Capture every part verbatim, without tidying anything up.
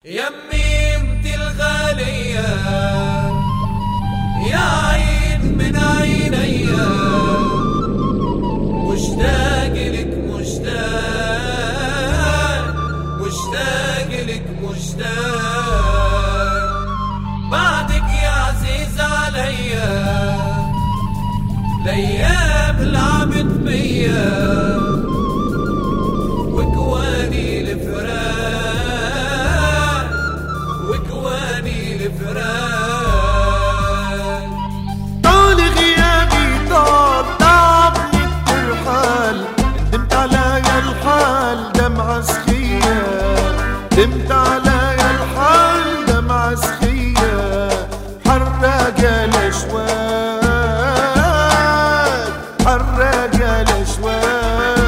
يميمتي الغالية يا عين من عيني، مشتاق لك مشتاق مشتاق لك مشتاق، بعدك يا عزيز عليا الايام لعبت بيا وكواني الفراق وكواني الفراق. طال غيابي طال تعب الترحال، ندمت عليا الحال دمعة سخية، ندمت عليا الحال دمعة سخية، حرق الاشواق حرق الاشواق.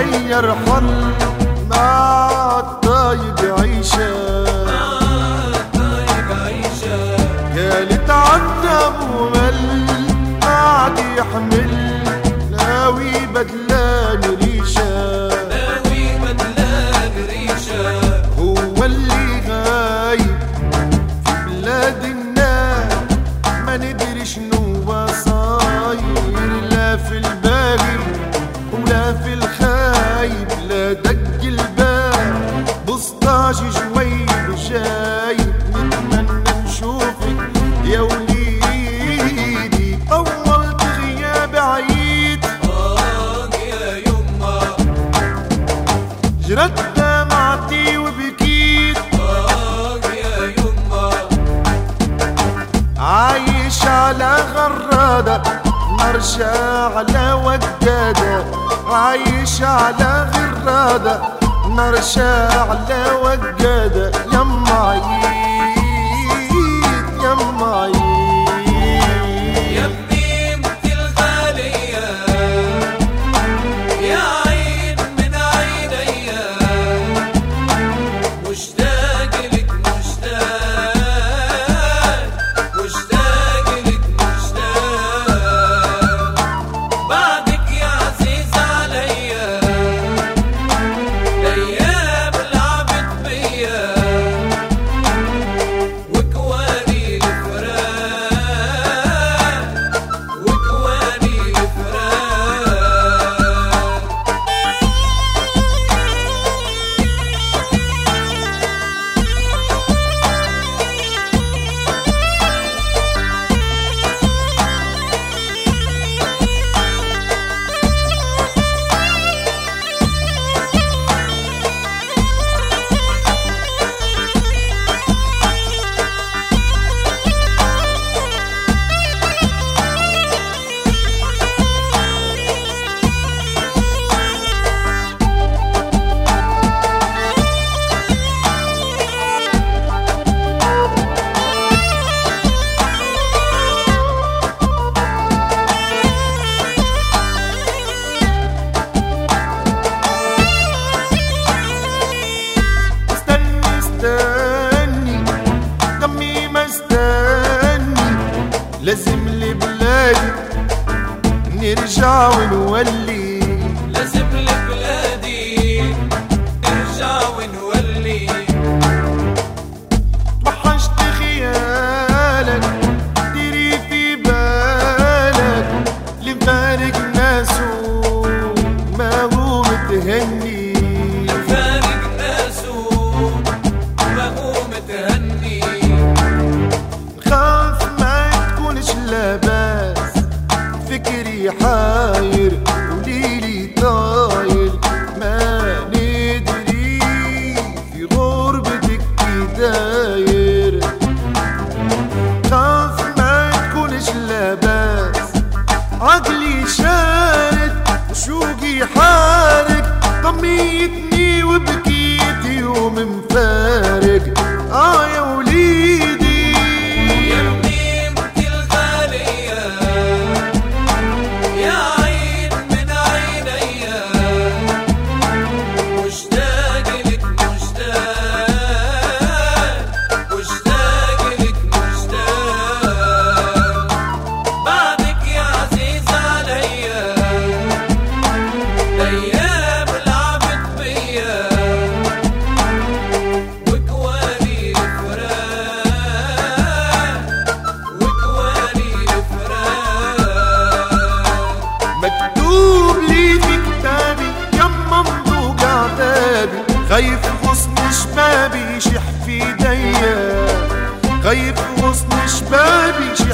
غير حل مع الطايب عيشة قالت عذب ومل قعد يحمل ناوي بدلان ريشة ناوي بدلان ريشة هو اللي غايب في بلاد الناس ما ندري شنو صاير لا في الباغي ولا في الخايب لا دق الباب بسطاج جويب شايب نتمنى نشوفك يا وليدي طولت غياب عيد آه يا يما جرت دمعتي وبكيت آه يا يما عايش على غرادة مرشا على ودادة عايش على غرادة مرشا على وقادة يما عيد يما عيد يا بنيمة الغالية يا عين من عينيا مشتاق لك مشتاق مشتاق لك مشتاق بعدك يا عزيز عليا الأيام لعبت بيا وكواني الفراق وكواني الفراق استني استني دمي ما استني لازم لبلادي نرجع ونولي لازم لبلادي نرجع ونولي توحشت خيالك ديري في بالك اللي مفارق ناسه ما هو متهني فارق ناسه ما هو متهني خاف ما تكونش لاباس فكري حاير وليلي طاير ما ندري في غربتك داير خاف ما تكونش لاباس عقلي شارد وشوقي حارق ضميتني وبكيت يوم مفارق اه يا وليدي يا بنيمة الغالية يا عين من عينيا مشتاق لك مشتاق مشتاق لك مشتاق بعدك يا عزيز عليا الأيام لعبت بيا وكواني الفراق وكواني الفراق مكتوب لي في كتابي يما مضوق عذابي خايف غصن شبابي يشح في ايديا خايف غصن شبابي